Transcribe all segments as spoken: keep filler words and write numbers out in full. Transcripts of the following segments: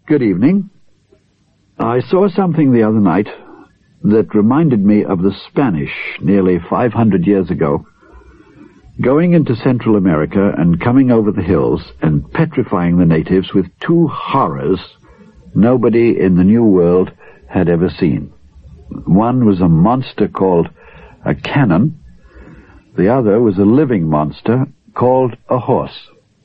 Good evening. I saw something the other night that reminded me of the Spanish nearly five hundred years ago, going into Central America and coming over the hills and petrifying the natives with two horrors nobody in the New World had ever seen. One was a monster called a cannon. The other was a living monster called a horse.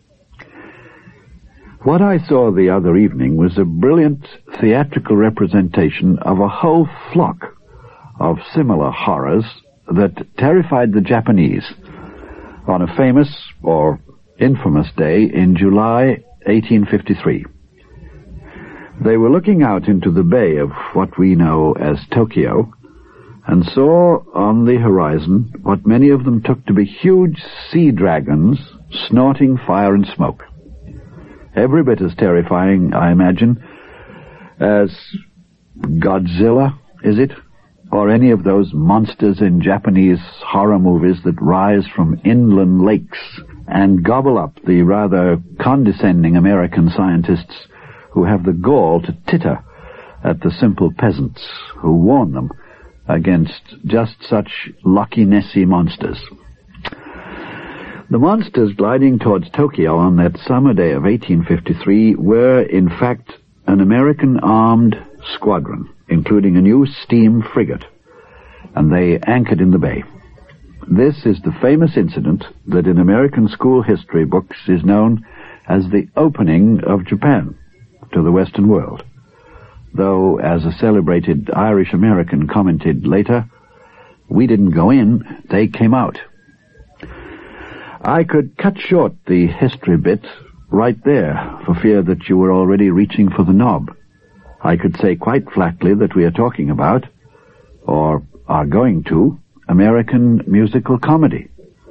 What I saw the other evening was a brilliant theatrical representation of a whole flock of similar horrors that terrified the Japanese on a famous or infamous day in July eighteen fifty-three. They were looking out into the bay of what we know as Tokyo and saw on the horizon what many of them took to be huge sea dragons snorting fire and smoke. Every bit as terrifying, I imagine, as Godzilla, is it? Or any of those monsters in Japanese horror movies that rise from inland lakes and gobble up the rather condescending American scientists who have the gall to titter at the simple peasants who warn them against just such Loch Nessie monsters. The monsters gliding towards Tokyo on that summer day of eighteen fifty-three were, in fact, an American armed squadron, including a new steam frigate, and they anchored in the bay. This is the famous incident that in American school history books is known as the opening of Japan to the Western world, though, as a celebrated Irish American commented later, we didn't go in, they came out. I could cut short the history bit right there for fear that you were already reaching for the knob. I could say quite flatly that we are talking about, or are going to, American musical comedy.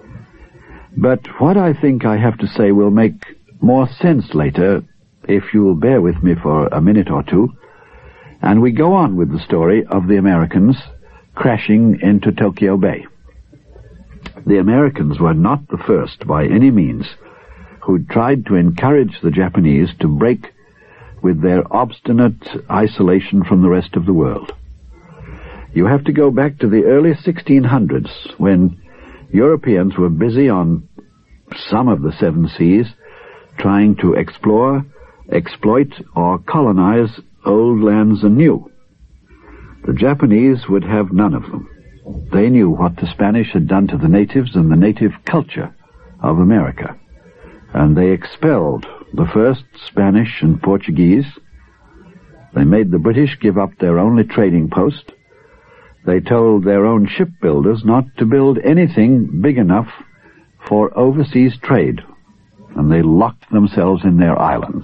But what I think I have to say will make more sense later, if you'll bear with me for a minute or two, and we go on with the story of the Americans crashing into Tokyo Bay. The Americans were not the first, by any means, who tried to encourage the Japanese to break with their obstinate isolation from the rest of the world. You have to go back to the early sixteen hundreds, when Europeans were busy on some of the seven seas, trying to explore, exploit, or colonize old lands anew. The Japanese would have none of them. They knew what the Spanish had done to the natives and the native culture of America, and they expelled the first Spanish and Portuguese. They made the British give up their only trading post. They told their own shipbuilders not to build anything big enough for overseas trade, and they locked themselves in their islands.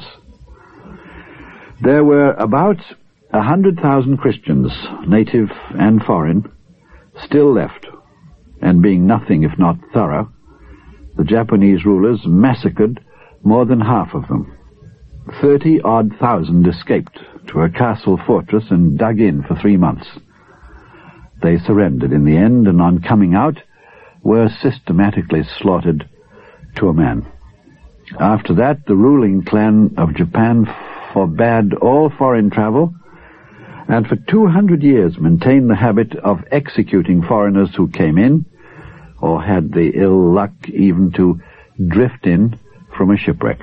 There were about a hundred thousand Christians, native and foreign, still left, and being nothing if not thorough, the Japanese rulers massacred more than half of them. Thirty-odd thousand escaped to a castle fortress and dug in for three months. They surrendered in the end, and on coming out, were systematically slaughtered to a man. After that, the ruling clan of Japan forbade all foreign travel, and for two hundred years maintained the habit of executing foreigners who came in, or had the ill luck even to drift in from a shipwreck.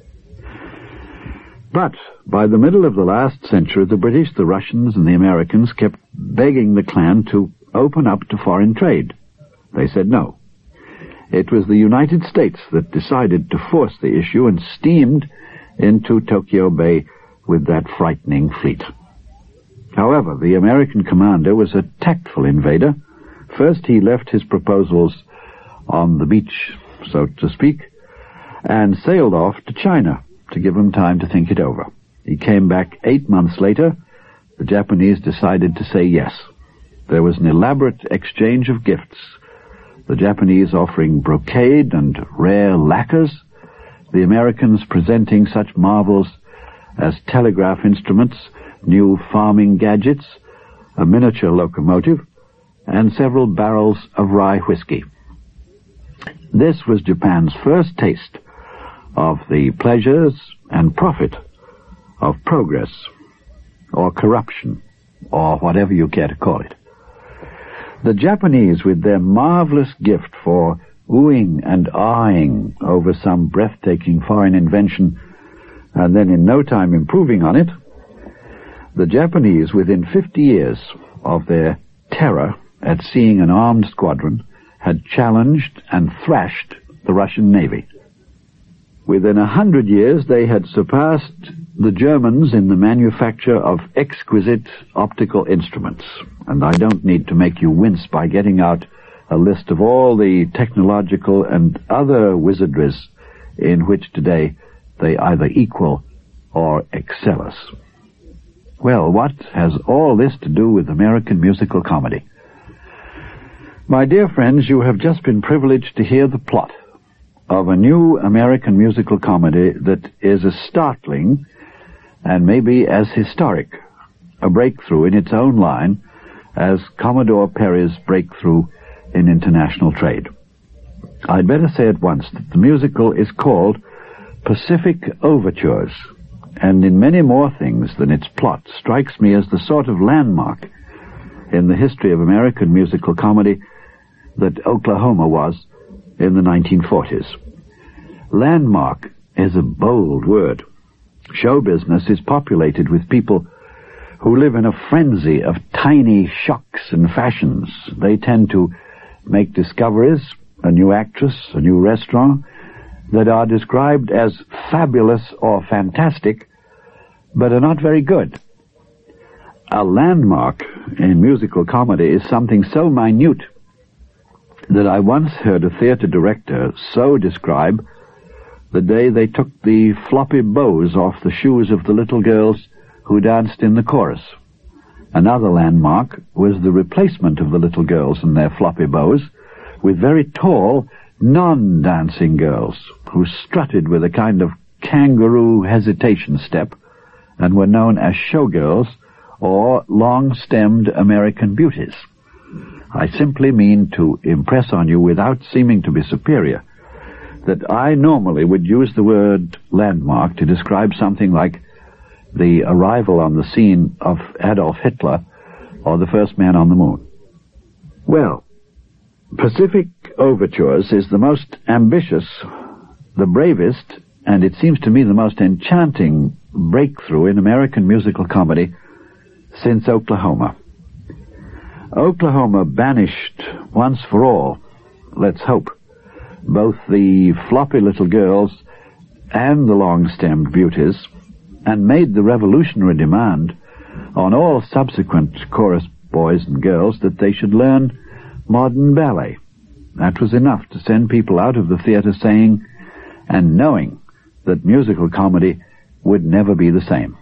But by the middle of the last century, the British, the Russians, and the Americans kept begging the clan to open up to foreign trade. They said no. It was the United States that decided to force the issue and steamed into Tokyo Bay with that frightening fleet. However, the American commander was a tactful invader. First he left his proposals on the beach, so to speak, and sailed off to China to give him time to think it over. He came back eight months later. The Japanese decided to say yes. There was an elaborate exchange of gifts, the Japanese offering brocade and rare lacquers, the Americans presenting such marvels as telegraph instruments, new farming gadgets, a miniature locomotive, and several barrels of rye whiskey. This was Japan's first taste of the pleasures and profit of progress, or corruption, or whatever you care to call it. The Japanese, with their marvelous gift for oohing and ahhing over some breathtaking foreign invention, and then in no time improving on it, the Japanese, within fifty years of their terror at seeing an armed squadron, had challenged and thrashed the Russian Navy. Within a hundred years, they had surpassed the Germans in the manufacture of exquisite optical instruments. And I don't need to make you wince by getting out a list of all the technological and other wizardries in which today they either equal or excel us. Well, what has all this to do with American musical comedy? My dear friends, you have just been privileged to hear the plot of a new American musical comedy that is as startling and maybe as historic a breakthrough in its own line as Commodore Perry's breakthrough in international trade. I'd better say at once that the musical is called Pacific Overtures, and in many more things than its plot strikes me as the sort of landmark in the history of American musical comedy that Oklahoma was in the nineteen forties. Landmark is a bold word. Show business is populated with people who live in a frenzy of tiny shocks and fashions. They tend to make discoveries, a new actress, a new restaurant, that are described as fabulous or fantastic, but are not very good. A landmark in musical comedy is something so minute that I once heard a theater director so describe the day they took the floppy bows off the shoes of the little girls who danced in the chorus. Another landmark was the replacement of the little girls and their floppy bows with very tall, non-dancing girls who strutted with a kind of kangaroo hesitation step and were known as showgirls or long-stemmed American beauties. I simply mean to impress on you, without seeming to be superior, that I normally would use the word landmark to describe something like the arrival on the scene of Adolf Hitler or the first man on the moon. Well, Pacific Overtures is the most ambitious, the bravest, and it seems to me the most enchanting breakthrough in American musical comedy since Oklahoma. Oklahoma banished once for all, let's hope, both the floppy little girls and the long-stemmed beauties, and made the revolutionary demand on all subsequent chorus boys and girls that they should learn modern ballet. That was enough to send people out of the theater saying and knowing that musical comedy would never be the same.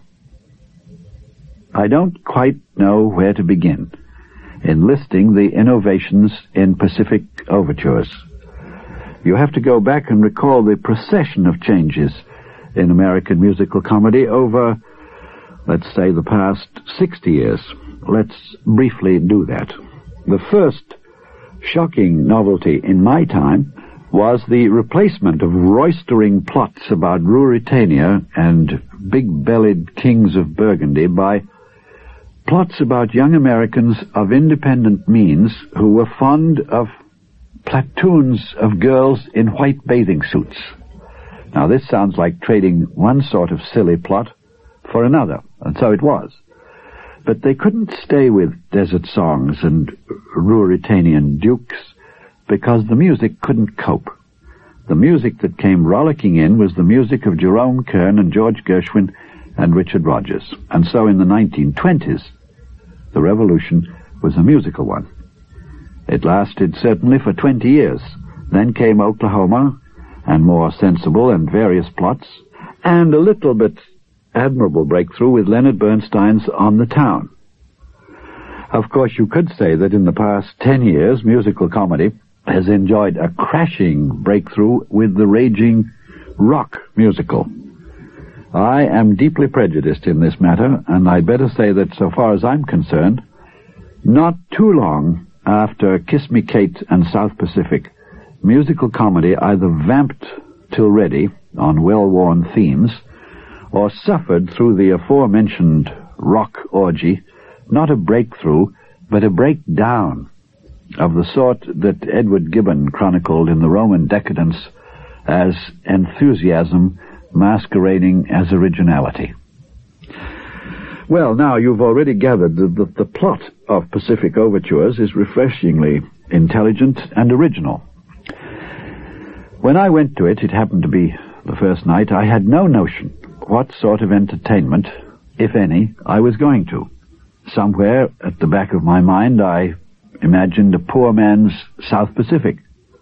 I don't quite know where to begin in listing the innovations in Pacific Overtures. You have to go back and recall the procession of changes in American musical comedy over, let's say, the past sixty years. Let's briefly do that. The first shocking novelty in my time was the replacement of roistering plots about Ruritania and big-bellied kings of Burgundy by plots about young Americans of independent means who were fond of platoons of girls in white bathing suits. Now, this sounds like trading one sort of silly plot for another, and so it was. But they couldn't stay with desert songs and Ruritanian dukes because the music couldn't cope. The music that came rollicking in was the music of Jerome Kern and George Gershwin and Richard Rodgers. And so in the nineteen twenties, the revolution was a musical one. It lasted certainly for twenty years. Then came Oklahoma, and more sensible and various plots, and a little bit admirable breakthrough with Leonard Bernstein's On the Town. Of course, you could say that in the past ten years, musical comedy has enjoyed a crashing breakthrough with the raging rock musical. I am deeply prejudiced in this matter, and I'd better say that so far as I'm concerned, not too long after Kiss Me Kate and South Pacific, musical comedy either vamped till ready on well-worn themes, or suffered through the aforementioned rock orgy, not a breakthrough, but a breakdown of the sort that Edward Gibbon chronicled in the Roman Decadence as enthusiasm masquerading as originality. Well, now, you've already gathered that the, the plot of Pacific Overtures is refreshingly intelligent and original. When I went to it, it happened to be the first night, I had no notion what sort of entertainment, if any, I was going to. Somewhere at the back of my mind, I imagined a poor man's South Pacific.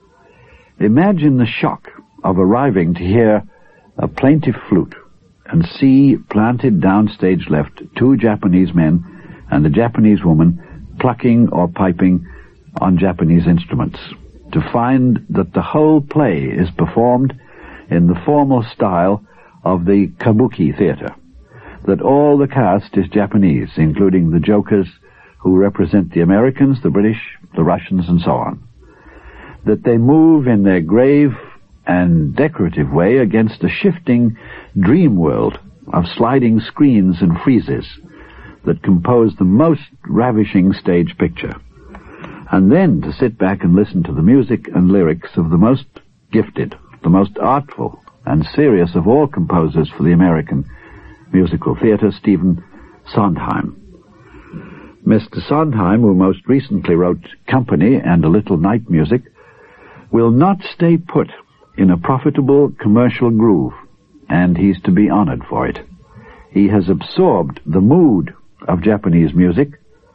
Imagine the shock of arriving to hear a plaintive flute and see planted downstage left two Japanese men and a Japanese woman plucking or piping on Japanese instruments, to find that the whole play is performed in the formal style of the kabuki theater, that all the cast is Japanese, including the jokers who represent the Americans, the British, the Russians, and so on, that they move in their grave and decorative way against a shifting dream world of sliding screens and friezes that compose the most ravishing stage picture, and then to sit back and listen to the music and lyrics of the most gifted, the most artful and serious of all composers for the American musical theater, Stephen Sondheim. Mister Sondheim, who most recently wrote Company and A Little Night Music, will not stay put in a profitable commercial groove, and he's to be honored for it. He has absorbed the mood of Japanese music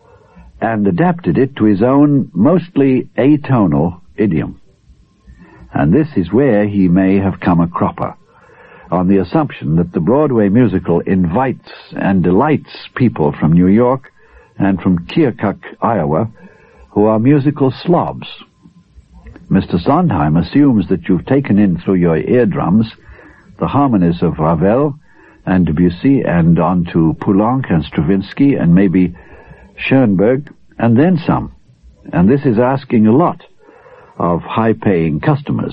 and adapted it to his own mostly atonal idiom. And this is where he may have come a cropper, on the assumption that the Broadway musical invites and delights people from New York and from Keokuk, Iowa, who are musical slobs. Mister Sondheim assumes that you've taken in through your eardrums the harmonies of Ravel and Debussy and on to Poulenc and Stravinsky and maybe Schoenberg and then some. And this is asking a lot of high-paying customers.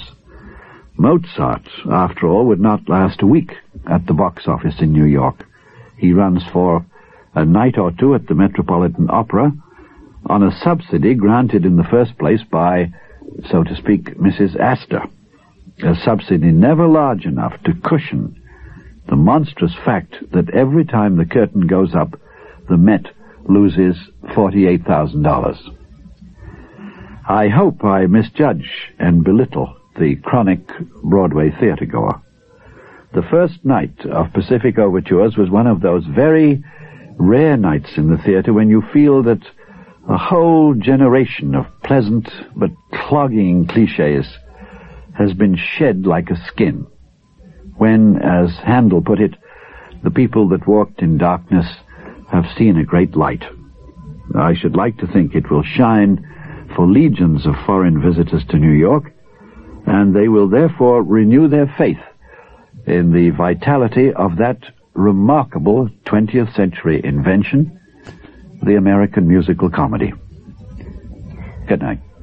Mozart, after all, would not last a week at the box office in New York. He runs for a night or two at the Metropolitan Opera on a subsidy granted in the first place by, so to speak, Missus Astor, a subsidy never large enough to cushion the monstrous fact that every time the curtain goes up, the Met loses forty-eight thousand dollars. I hope I misjudge and belittle the chronic Broadway theater-goer. The first night of Pacific Overtures was one of those very rare nights in the theater when you feel that a whole generation of pleasant but clogging cliches has been shed like a skin, when, as Handel put it, the people that walked in darkness have seen a great light. I should like to think it will shine for legions of foreign visitors to New York, and they will therefore renew their faith in the vitality of that remarkable twentieth century invention, the American musical comedy. Good night.